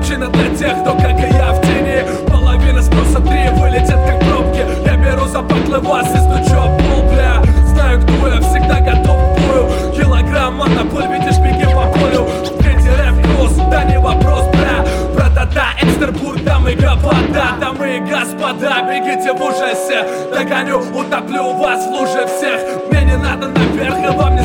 Причина для тех, кто, как и я, в тени. Половина спроса 3 вылетят как пробки. Я беру за патлы вас и стучу об пол, бля. Знаю, кто я, всегда готов к бою. Килограмма на пуль, видишь, беги по полю. Впереди рэп-кросс, да не вопрос, бля. Братата, Экстербург, дамы и господа. Дамы и господа, бегите в ужасе. Догоню, утоплю вас в луже всех. Мне не надо наверх, и вам